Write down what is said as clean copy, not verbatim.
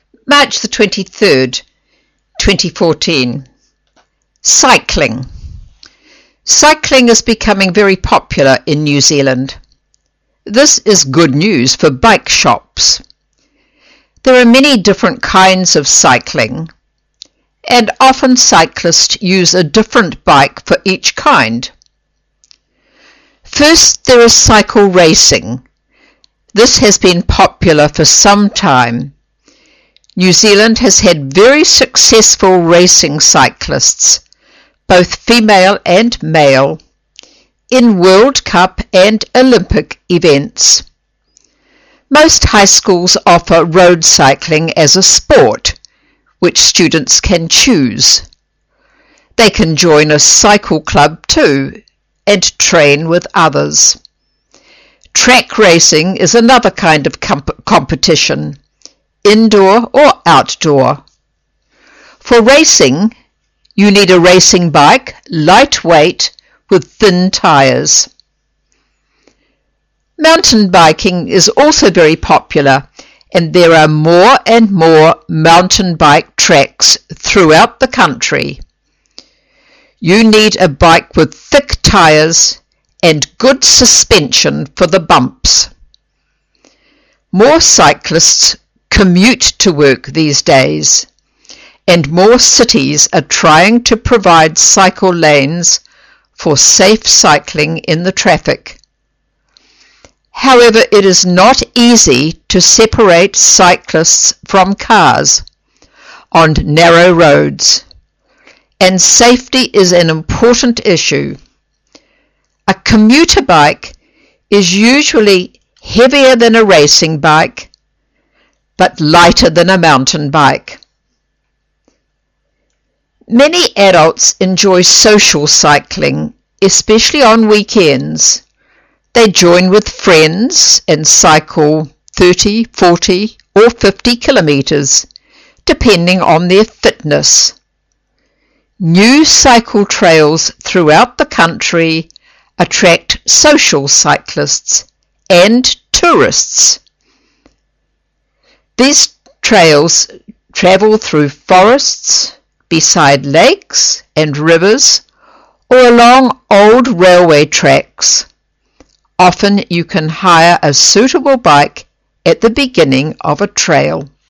March the 23rd, 2014. Cycling. Cycling is becoming very popular in New Zealand. This is good news for bike shops. There are many different kinds of cycling, and often cyclists use a different bike for each kind. First, there is cycle racing. This has been popular for some time. New Zealand has had very successful racing cyclists, both female and male, in World Cup and Olympic events. Most high schools offer road cycling as a sport, which students can choose. They can join a cycle club too and train with others. Track racing is another kind of competition, indoor or outdoor. For racing, you need a racing bike, lightweight, with thin tires. Mountain biking is also very popular, and there are more and more mountain bike tracks throughout the country. You need a bike with thick tires and good suspension for the bumps. More cyclists commute to work these days, and more cities are trying to provide cycle lanes for safe cycling in the traffic. However, it is not easy to separate cyclists from cars on narrow roads, and safety is an important issue. A commuter bike is usually heavier than a racing bike, but lighter than a mountain bike. Many adults enjoy social cycling, especially on weekends. They join with friends and cycle 30, 40 or 50 kilometers, depending on their fitness. New cycle trails throughout the country attract social cyclists and tourists. These trails travel through forests, beside lakes and rivers, or along old railway tracks. Often you can hire a suitable bike at the beginning of a trail.